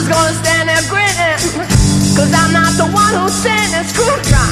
gonna stand there grinning, 'cause I'm not the one who's sending screwdriver.